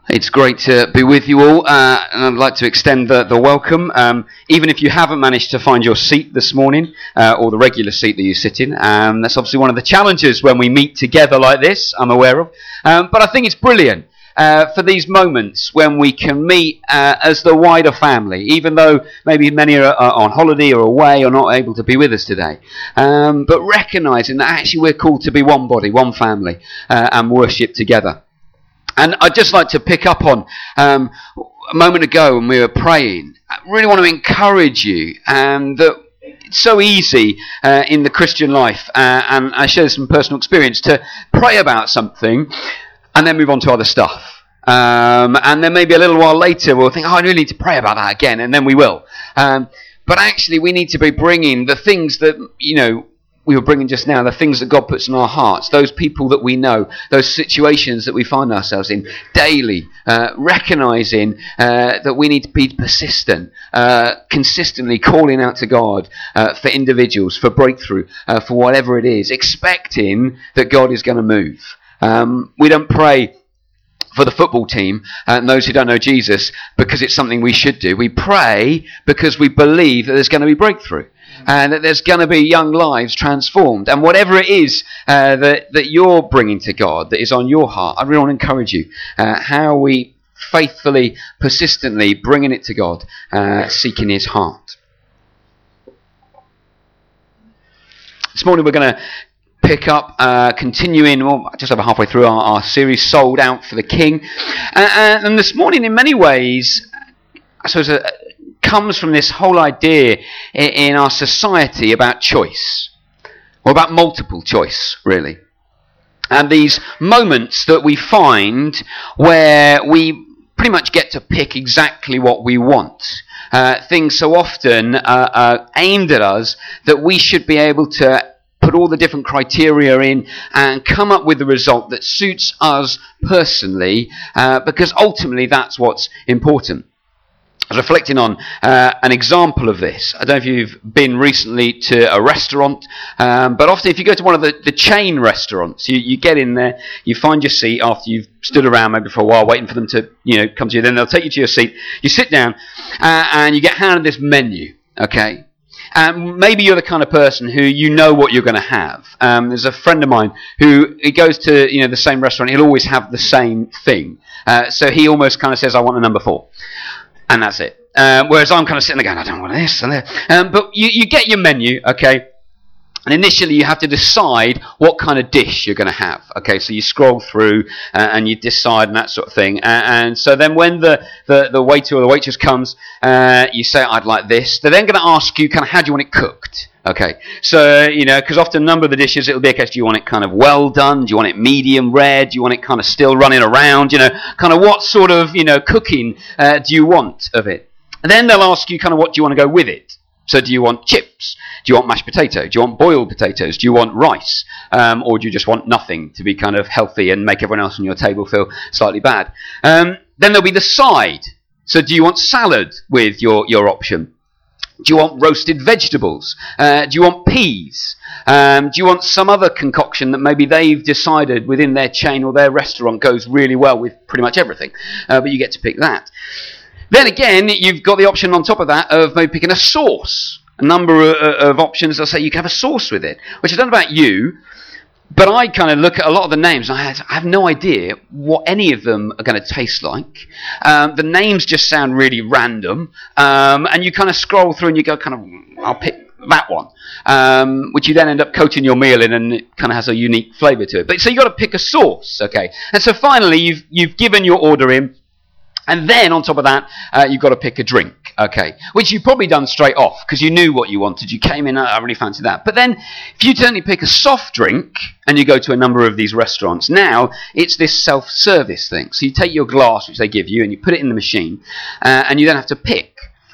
It's great to be with you all, and I'd like to extend the welcome. Even if you haven't managed to find your seat this morning, or the regular seat that you sit in, that's obviously one of the challenges when we meet together like this, I'm aware of. But I think it's brilliant for these moments when we can meet as the wider family, even though maybe many are on holiday or away or not able to be with us today. But recognising that actually we're called to be one body, one family, and worship together. And I'd just like to pick up on a moment ago when we were praying. I really want to encourage you that it's so easy in the Christian life, and I share some personal experience, to pray about something and then move on to other stuff. And then maybe a little while later we'll think, I really need to pray about that again, and then we will. But actually we need to be bringing the things that, we were bringing just now, the things that God puts in our hearts, those people that we know, those situations that we find ourselves in daily, recognising that we need to be persistent, consistently calling out to God for individuals, for breakthrough, for whatever it is, expecting that God is going to move. We don't pray for the football team and those who don't know Jesus because it's something we should do. We pray because we believe that there's going to be breakthrough. And that there's going to be young lives transformed. And whatever it is that you're bringing to God, that is on your heart, I really want to encourage you. How we faithfully, persistently bringing it to God, seeking His heart. This morning we're going to pick up, continuing, just over halfway through our series, Sold Out for the King. And this morning, in many ways, I suppose, comes from this whole idea in our society about choice, or about multiple choice, really. And these moments that we find where we pretty much get to pick exactly what we want. Things so often are aimed at us that we should be able to put all the different criteria in and come up with a result that suits us personally, because ultimately that's what's important. I was reflecting on an example of this. I don't know if you've been recently to a restaurant, but often if you go to one of the chain restaurants, you get in there, you find your seat after you've stood around maybe for a while waiting for them to come to you. Then they'll take you to your seat. You sit down and you get handed this menu, okay? And maybe you're the kind of person who you know what you're going to have. There's a friend of mine who he goes to the same restaurant. He'll always have the same thing. So he almost kind of says, I want a number 4. And that's it. Whereas I'm kind of sitting there going, I don't want this and that. But you get your menu, okay? And initially you have to decide what kind of dish you're going to have. Okay, so you scroll through and you decide and that sort of thing. And so then when the waiter or the waitress comes, you say, I'd like this. They're then going to ask you kind of how do you want it cooked? Okay, so, because often a number of the dishes, it'll be a case, do you want it kind of well done? Do you want it medium rare? Do you want it kind of still running around? Kind of what sort of, cooking do you want of it? And then they'll ask you kind of what do you want to go with it? So do you want chips? Do you want mashed potato? Do you want boiled potatoes? Do you want rice? Or do you just want nothing to be kind of healthy and make everyone else on your table feel slightly bad? Then there'll be the side. So do you want salad with your option? Do you want roasted vegetables? Do you want peas? Do you want some other concoction that maybe they've decided within their chain or their restaurant goes really well with pretty much everything? But you get to pick that. Then again, you've got the option on top of that of maybe picking a sauce. A number of options that say you can have a sauce with it, which I don't know about you, but I kind of look at a lot of the names and I have no idea what any of them are going to taste like. The names just sound really random, and you kind of scroll through and you go kind of, I'll pick that one, which you then end up coating your meal in, and it kind of has a unique flavour to it. But so you've got to pick a sauce, okay? And so finally you've given your order in. And then, on top of that, you've got to pick a drink, okay, which you've probably done straight off because you knew what you wanted. You came in, I really fancy that. But then, if you suddenly pick a soft drink and you go to a number of these restaurants, now it's this self-service thing. So you take your glass, which they give you, and you put it in the machine, and you then have to pick.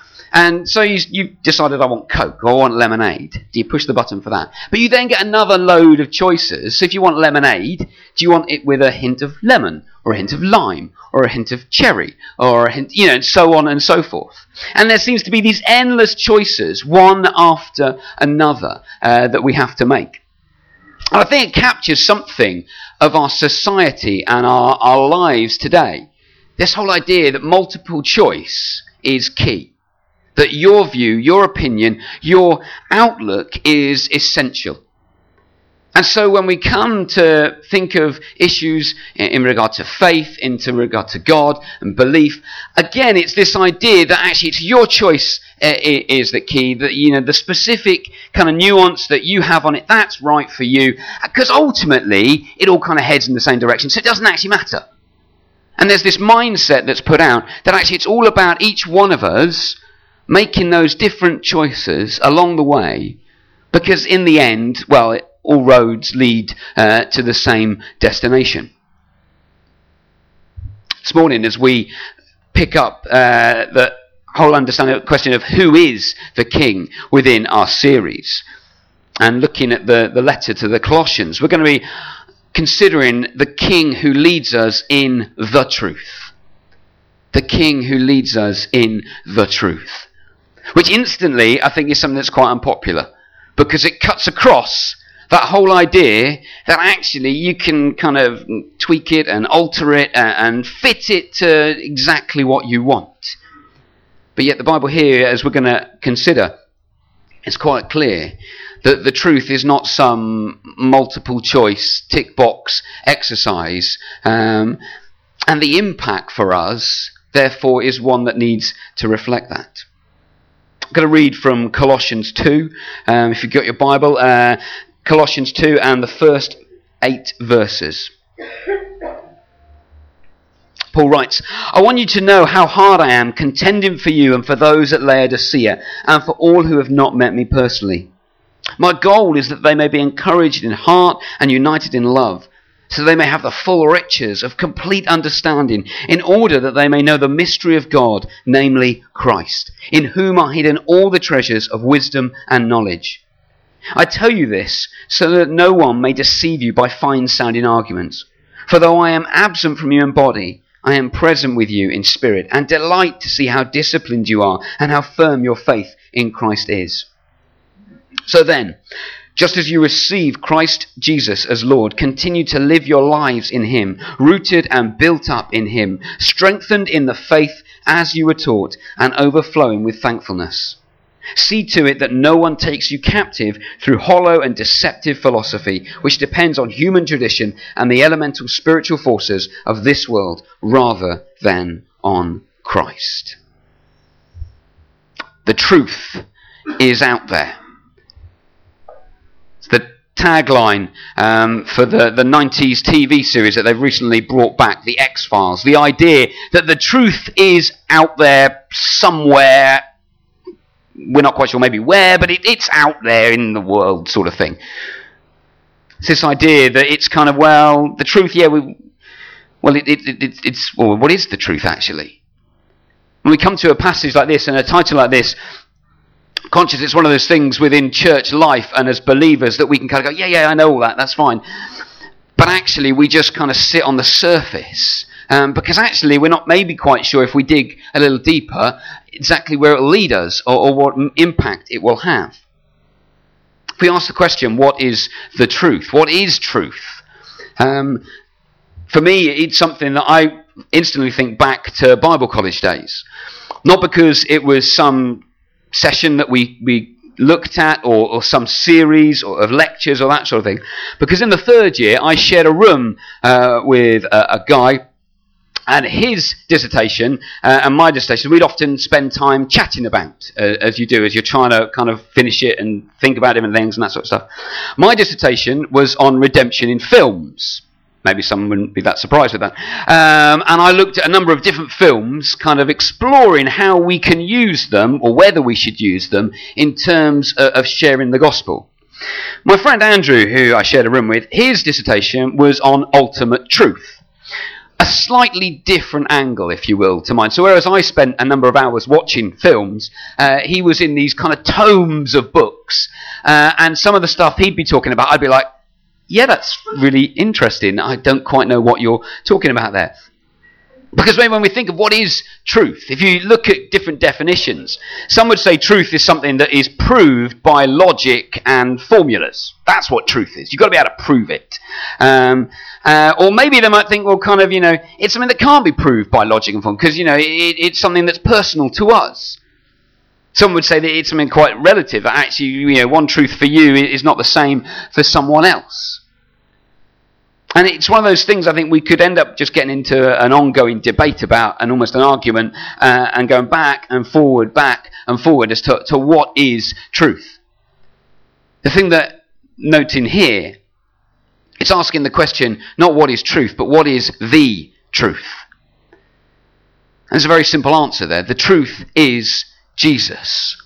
And so you decided, I want Coke or I want lemonade. Do you push the button for that? But you then get another load of choices. So if you want lemonade, do you want it with a hint of lemon or a hint of lime or a hint of cherry or a hint, and so on and so forth. And there seems to be these endless choices, one after another, that we have to make. And I think it captures something of our society and our lives today. This whole idea that multiple choice is key. That your view, your opinion, your outlook is essential. And so when we come to think of issues in regard to faith, in regard to God and belief, again, it's this idea that actually it's your choice is the key, that, the specific kind of nuance that you have on it, that's right for you. Because ultimately, it all kind of heads in the same direction, so it doesn't actually matter. And there's this mindset that's put out that actually it's all about each one of us making those different choices along the way, because in the end, all roads lead to the same destination. This morning, as we pick up the whole understanding, question of who is the King within our series, and looking at the letter to the Colossians, we're going to be considering the King who leads us in the truth. The King who leads us in the truth. Which instantly, I think, is something that's quite unpopular, because it cuts across that whole idea that actually you can kind of tweak it and alter it and fit it to exactly what you want. But yet the Bible here, as we're going to consider, it's quite clear that the truth is not some multiple choice tick box exercise, and the impact for us, therefore, is one that needs to reflect that. I'm going to read from Colossians 2, if you've got your Bible, Colossians 2 and the first 8 verses. Paul writes, "I want you to know how hard I am contending for you and for those at Laodicea and for all who have not met me personally. My goal is that they may be encouraged in heart and united in love, so they may have the full riches of complete understanding, in order that they may know the mystery of God, namely Christ, in whom are hidden all the treasures of wisdom and knowledge. I tell you this so that no one may deceive you by fine-sounding arguments. For though I am absent from you in body, I am present with you in spirit, and delight to see how disciplined you are and how firm your faith in Christ is. So then, just as you receive Christ Jesus as Lord, continue to live your lives in him, rooted and built up in him, strengthened in the faith as you were taught, and overflowing with thankfulness. See to it that no one takes you captive through hollow and deceptive philosophy, which depends on human tradition and the elemental spiritual forces of this world, rather than on Christ." The truth is out there. It's the tagline for the 90s TV series that they've recently brought back, The X-Files. The idea that the truth is out there somewhere. We're not quite sure maybe where, but it's out there in the world, sort of thing. It's this idea that it's kind of, the truth, what is the truth actually? When we come to a passage like this and a title like this, conscious it's one of those things within church life and as believers that we can kind of go, I know all that, that's fine. But actually we just kind of sit on the surface. Because actually we're not maybe quite sure, if we dig a little deeper, exactly where it will lead us or what impact it will have. If we ask the question, what is the truth? What is truth? For me, it's something that I instantly think back to Bible college days. Not because it was some session that we looked at or some series of lectures or that sort of thing. Because in the third year, I shared a room with a guy. And his dissertation and my dissertation, we'd often spend time chatting about, as you do, as you're trying to kind of finish it and think about different things and that sort of stuff. My dissertation was on redemption in films. Maybe someone wouldn't be that surprised with that. And I looked at a number of different films, kind of exploring how we can use them, or whether we should use them, in terms of sharing the gospel. My friend Andrew, who I shared a room with, his dissertation was on ultimate truth. A slightly different angle, if you will, to mine. So whereas I spent a number of hours watching films, he was in these kind of tomes of books. And some of the stuff he'd be talking about, I'd be like, yeah, that's really interesting. I don't quite know what you're talking about there. Because when we think of what is truth, if you look at different definitions, some would say truth is something that is proved by logic and formulas. That's what truth is. You've got to be able to prove it. Or maybe they might think, well, kind of, it's something that can't be proved by logic and form, because, it's something that's personal to us. Some would say that it's something quite relative. Actually, one truth for you is not the same for someone else. And it's one of those things I think we could end up just getting into an ongoing debate about, and almost an argument, and going back and forward as to what is truth. The thing that noting here, it's asking the question, not what is truth, but what is the truth? And there's a very simple answer there. The truth is Jesus.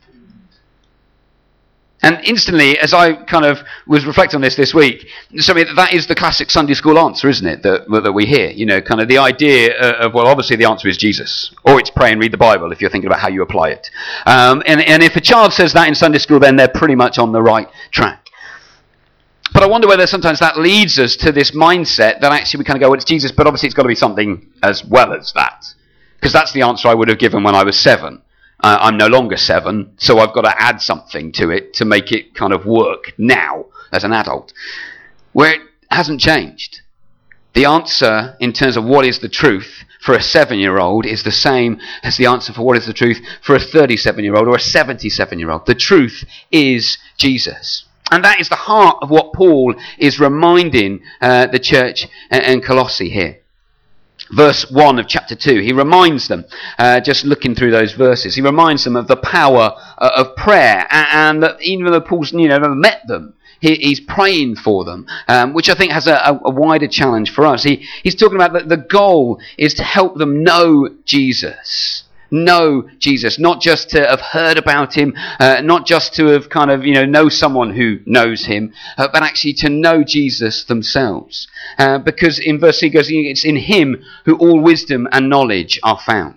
And instantly, as I kind of was reflecting on this week, so that is the classic Sunday school answer, isn't it, that we hear? Kind of the idea of, well, obviously the answer is Jesus. Or it's pray and read the Bible if you're thinking about how you apply it. And if a child says that in Sunday school, then they're pretty much on the right track. But I wonder whether sometimes that leads us to this mindset that actually we kind of go, well, it's Jesus, but obviously it's got to be something as well as that. Because that's the answer I would have given when I was 7. I'm no longer 7, so I've got to add something to it to make it kind of work now as an adult. Where it hasn't changed. The answer in terms of what is the truth for a 7-year-old is the same as the answer for what is the truth for a 37-year-old or a 77-year-old. The truth is Jesus. And that is the heart of what Paul is reminding the church in Colossae here. Verse 1 of chapter 2, he reminds them, just looking through those verses, he reminds them of the power of prayer, and that even though Paul's never met them, he's praying for them, which I think has a wider challenge for us. He's talking about that the goal is to help them know Jesus. Know Jesus, not just to have heard about him, not just to have kind of, know someone who knows him, but actually to know Jesus themselves. Because in verse 3 goes, it's in him who all wisdom and knowledge are found.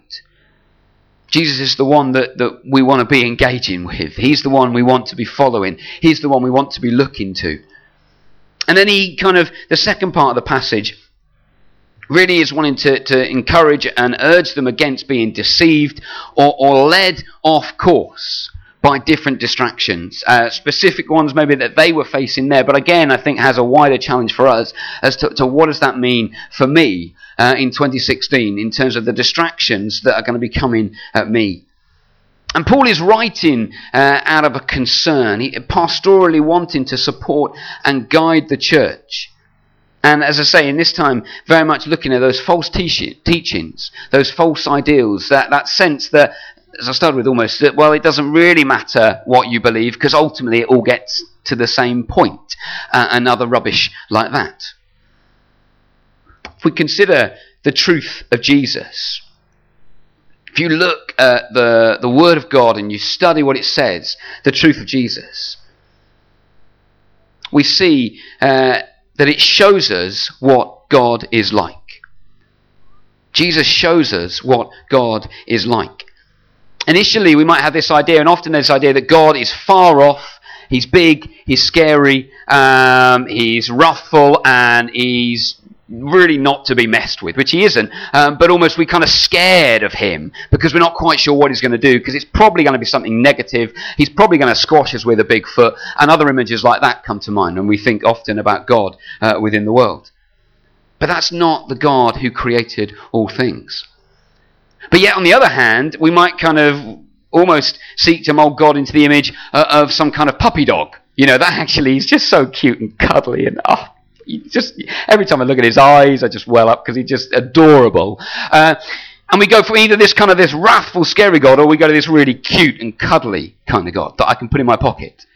Jesus is the one that we want to be engaging with. He's the one we want to be following. He's the one we want to be looking to. And then the second part of the passage really is wanting to encourage and urge them against being deceived or led off course by different distractions. Specific ones maybe that they were facing there, but again I think has a wider challenge for us as to what does that mean for me in 2016 in terms of the distractions that are going to be coming at me. And Paul is writing out of a concern, pastorally wanting to support and guide the church. And as I say, in this time, very much looking at those false teachings, those false ideals, that sense that, as I started with almost, that, well, it doesn't really matter what you believe, because ultimately it all gets to the same point, and other rubbish like that. If we consider the truth of Jesus, if you look at the Word of God and you study what it says, the truth of Jesus, we see that it shows us what God is like. Jesus shows us what God is like. Initially, we might have this idea, and often there's this idea that God is far off, he's big, he's scary, he's wrathful, and he's really not to be messed with, which he isn't, but almost we're kind of scared of him because we're not quite sure what he's going to do, because it's probably going to be something negative. He's probably going to squash us with a big foot, and other images like that come to mind when we think often about God within the world. But that's not the God who created all things. But yet on the other hand, we might kind of almost seek to mould God into the image of some kind of puppy dog. That actually is just so cute and cuddly, and every time I look at his eyes, I just well up because he's just adorable. And we go from either this wrathful, scary God, or we go to this really cute and cuddly kind of God that I can put in my pocket.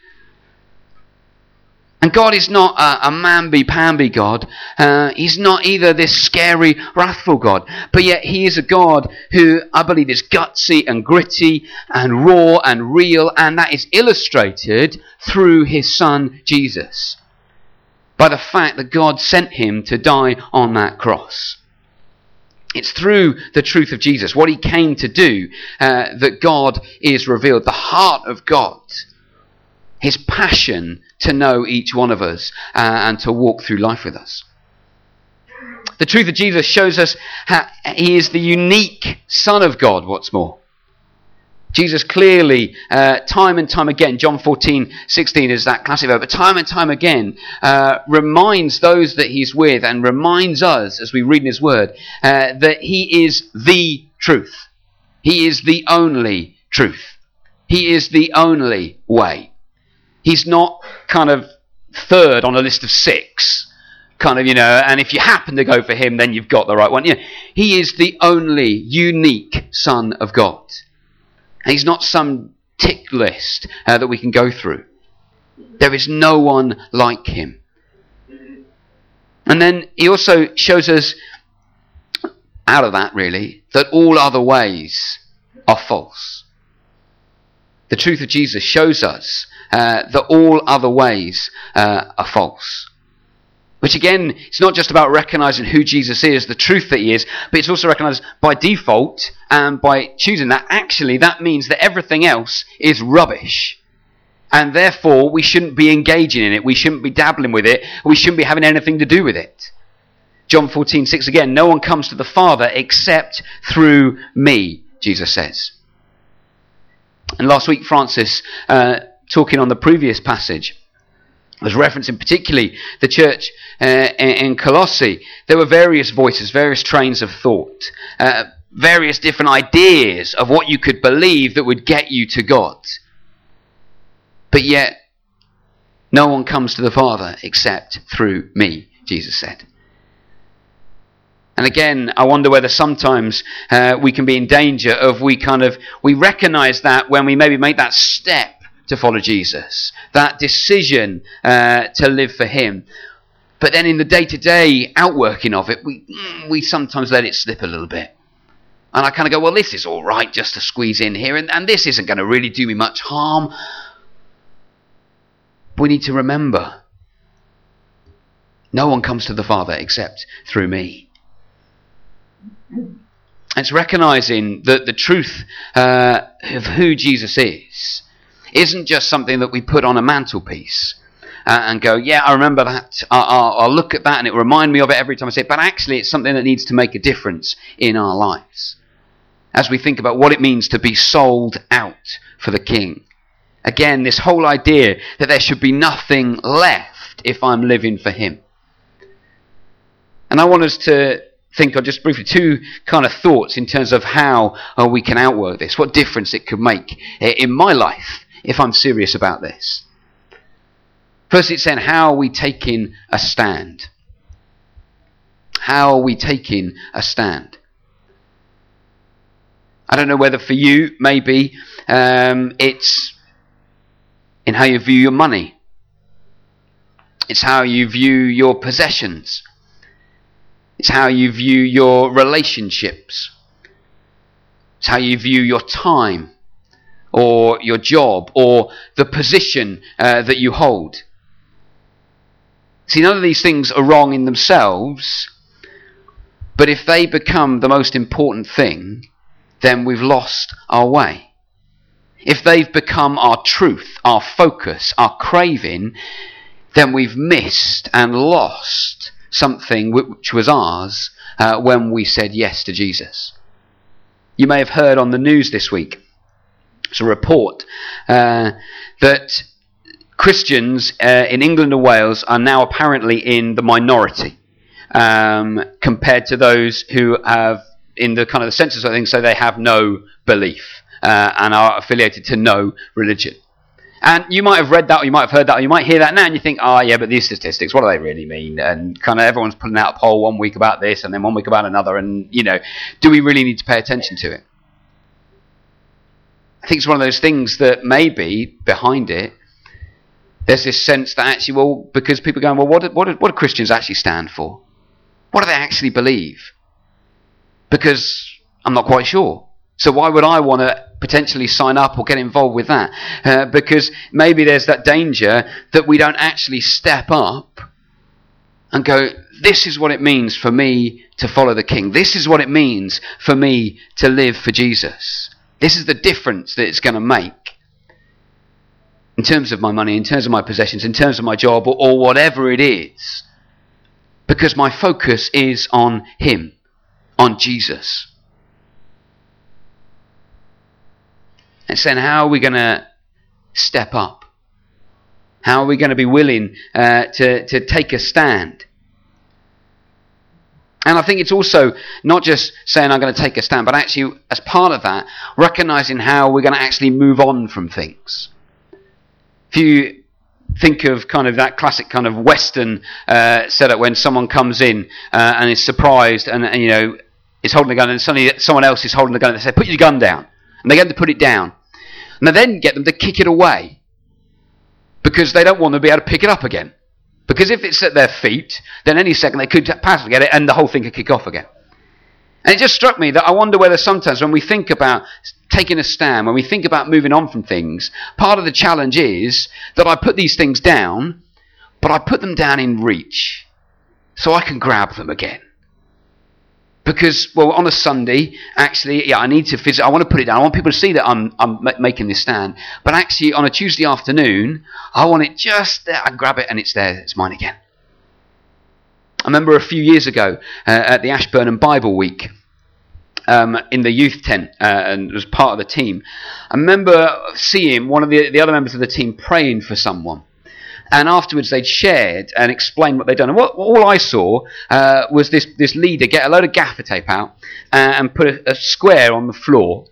And God is not a mamby-pamby God. He's not either this scary, wrathful God. But yet he is a God who I believe is gutsy and gritty and raw and real. And that is illustrated through his son, Jesus. By the fact that God sent him to die on that cross. It's through the truth of Jesus, what he came to do, that God is revealed. The heart of God. His passion to know each one of us and to walk through life with us. The truth of Jesus shows us how he is the unique Son of God, what's more. Jesus clearly, time and time again, John 14:16 is that classic verse, but time and time again reminds those that he's with and reminds us, as we read in his word, that he is the truth. He is the only truth. He is the only way. He's not kind of third on a list of 6. And if you happen to go for him, then you've got the right one. He is the only unique Son of God. And he's not some tick list that we can go through. There is no one like him. And then he also shows us, out of that really, that all other ways are false. The truth of Jesus shows us that all other ways are false. Which again, it's not just about recognizing who Jesus is, the truth that he is, but it's also recognized by default and by choosing that. Actually, that means that everything else is rubbish. And therefore, we shouldn't be engaging in it. We shouldn't be dabbling with it. We shouldn't be having anything to do with it. John 14:6 again, no one comes to the Father except through me, Jesus says. And last week, Francis, talking on the previous passage, was referencing particularly the church in Colossae. There were various voices, various trains of thought, various different ideas of what you could believe that would get you to God. But yet, no one comes to the Father except through me, Jesus said. And again, I wonder whether sometimes we can be in danger of we recognise that when we maybe make that step to follow Jesus, that decision to live for him. But then in the day-to-day outworking of it, we sometimes let it slip a little bit. And I kind of go, well, this is all right just to squeeze in here, and this isn't going to really do me much harm. We need to remember, no one comes to the Father except through me. It's recognising that the truth of who Jesus is isn't just something that we put on a mantelpiece and go, yeah, I remember that. I'll look at that and it will remind me of it every time I say it. But actually, it's something that needs to make a difference in our lives as we think about what it means to be sold out for the King. Again, this whole idea that there should be nothing left if I'm living for him. And I want us to think on just briefly 2 kind of thoughts in terms of how we can outwork this, what difference it could make in my life if I'm serious about this. First, it's saying, how are we taking a stand? How are we taking a stand? I don't know whether for you, maybe it's in how you view your money. It's how you view your possessions. It's how you view your relationships. It's how you view your time or your job or the position that you hold. See, none of these things are wrong in themselves, but if they become the most important thing, then we've lost our way. If they've become our truth, our focus, our craving, then we've missed and lost something which was ours when we said yes to Jesus. You may have heard on the news this week, it's a report that Christians in England and Wales are now apparently in the minority compared to those who have, in the kind of the census of things, so they have no belief and are affiliated to no religion. And you might have read that, or you might have heard that, or you might hear that now, and you think, oh yeah, but these statistics, what do they really mean? And kind of everyone's putting out a poll one week about this, and then one week about another, and, you know, do we really need to pay attention to it? I think it's one of those things that maybe behind it, there's this sense that actually, well, because people are going, well, what do Christians actually stand for? What do they actually believe? Because I'm not quite sure. So why would I want to potentially sign up or get involved with that? Because maybe there's that danger that we don't actually step up and go, this is what it means for me to follow the King. This is what it means for me to live for Jesus. This is the difference that it's going to make in terms of my money, in terms of my possessions, in terms of my job, or whatever it is. because my focus is on him, on Jesus. And so how are we going to step up? How are we going to be willing to take a stand? And I think it's also not just saying I'm going to take a stand, but actually, as part of that, recognizing how we're going to actually move on from things. If you think of kind of that classic kind of Western setup when someone comes in and is surprised and is holding the gun, and suddenly someone else is holding the gun, and they say, "Put your gun down," and they get them to put it down, and they then get them to kick it away because they don't want to be able to pick it up again. Because if it's at their feet, then any second they could possibly get it and the whole thing could kick off again. And it just struck me that I wonder whether sometimes when we think about taking a stand, when we think about moving on from things, part of the challenge is that I put these things down, but I put them down in reach so I can grab them again. Because, well, on a Sunday, actually, I need to visit. I want to put it down. I want people to see that I'm making this stand. But actually, on a Tuesday afternoon, I want it just there. I grab it and it's there. It's mine again. I remember a few years ago at the Ashburnham Bible Week in the youth tent, and was part of the team. I remember seeing one of the other members of the team praying for someone. And afterwards they'd shared and explained what they'd done. And all I saw was this leader get a load of gaffer tape out and put a square on the floor.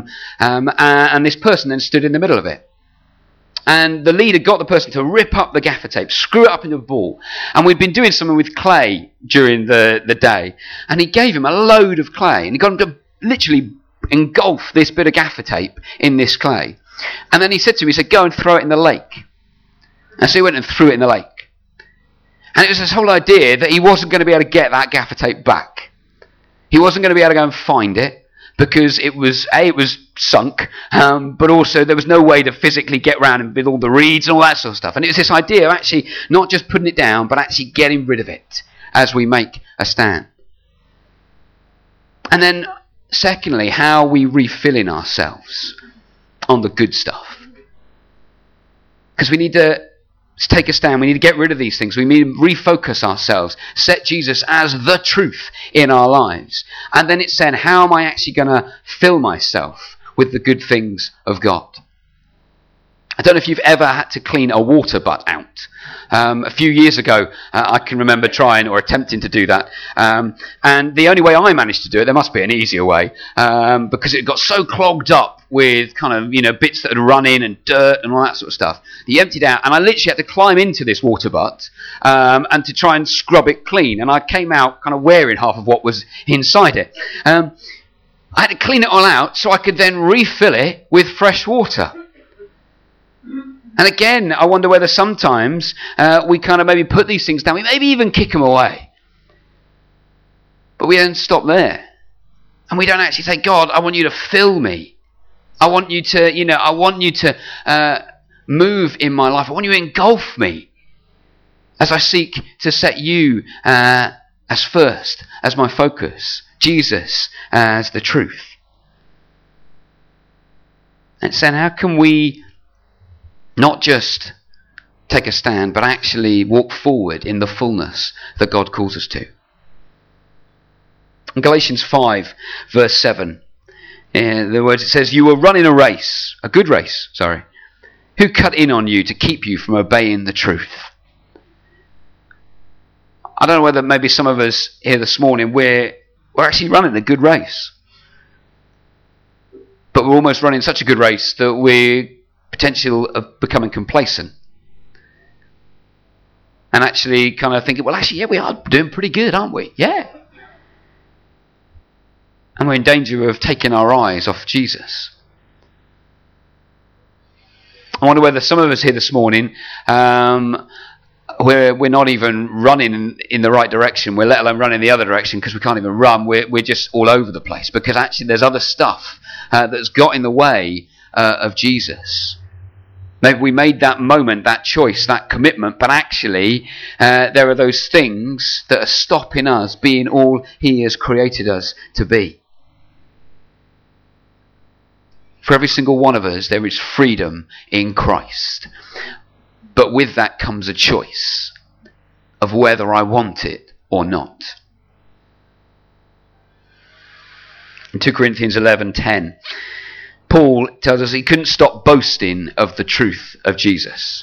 And this person then stood in the middle of it. And the leader got the person to rip up the gaffer tape, screw it up into a ball. And we'd been doing something with clay during the day. And he gave him a load of clay. And he got him to literally engulf this bit of gaffer tape in this clay. And then he said to me, he said, "Go and throw it in the lake." And so he went and threw it in the lake. And it was this whole idea that he wasn't going to be able to get that gaffer tape back. He wasn't going to be able to go and find it because it was sunk, but also there was no way to physically get around and with all the reeds and all that sort of stuff. And it was this idea of actually not just putting it down, but actually getting rid of it as we make a stand. And then, secondly, how are we refilling ourselves on the good stuff? Because we need to take a stand. We need to get rid of these things. We need to refocus ourselves, set Jesus as the truth in our lives. And then it's saying, how am I actually going to fill myself with the good things of God? I don't know if you've ever had to clean a water butt out. A few years ago, I can remember trying or attempting to do that. And the only way I managed to do it, there must be an easier way, because it got so clogged up with kind of, bits that had run in and dirt and all that sort of stuff. He emptied out, and I literally had to climb into this water butt and to try and scrub it clean. And I came out kind of wearing half of what was inside it. I had to clean it all out so I could then refill it with fresh water. And again, I wonder whether sometimes we kind of maybe put these things down. We maybe even kick them away. But we don't stop there. And we don't actually say, "God, I want you to fill me. I want you to, move in my life. I want you to engulf me as I seek to set you as first, as my focus. Jesus as the truth." And saying, how can we not just take a stand, but actually walk forward in the fullness that God calls us to? In Galatians 5, verse 7, the words, it says, "You were running a good race, Who cut in on you to keep you from obeying the truth?" I don't know whether maybe some of us here this morning, we're actually running a good race. But we're almost running such a good race that we're potential of becoming complacent. And actually kind of thinking, well, actually, yeah, we are doing pretty good, aren't we? Yeah. And we're in danger of taking our eyes off Jesus. I wonder whether some of us here this morning, we're not even running in the right direction. We're let alone running the other direction because we can't even run. We're just all over the place because actually there's other stuff that's got in the way of Jesus. Maybe we made that moment, that choice, that commitment, but actually there are those things that are stopping us being all He has created us to be. For every single one of us, there is freedom in Christ. But with that comes a choice of whether I want it or not. In 2 Corinthians 11:10, Paul tells us he couldn't stop boasting of the truth of Jesus.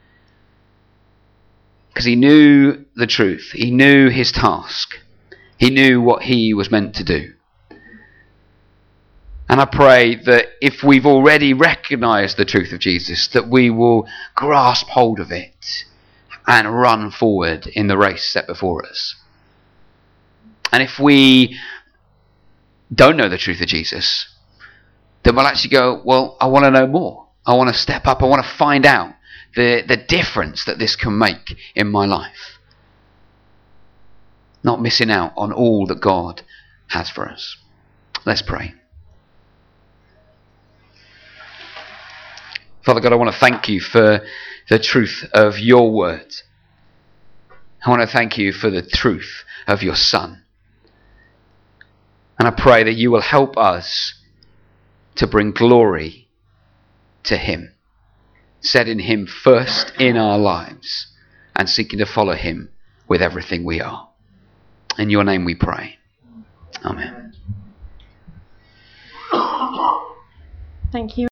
Because he knew the truth. He knew his task. He knew what he was meant to do. And I pray that if we've already recognised the truth of Jesus, that we will grasp hold of it and run forward in the race set before us. And if we don't know the truth of Jesus, then we'll actually go, well, I want to know more. I want to step up. I want to find out the difference that this can make in my life. Not missing out on all that God has for us. Let's pray. Father God, I want to thank you for the truth of your word. I want to thank you for the truth of your Son. And I pray that you will help us to bring glory to him, setting him first in our lives and seeking to follow him with everything we are. In your name we pray. Amen. Thank you.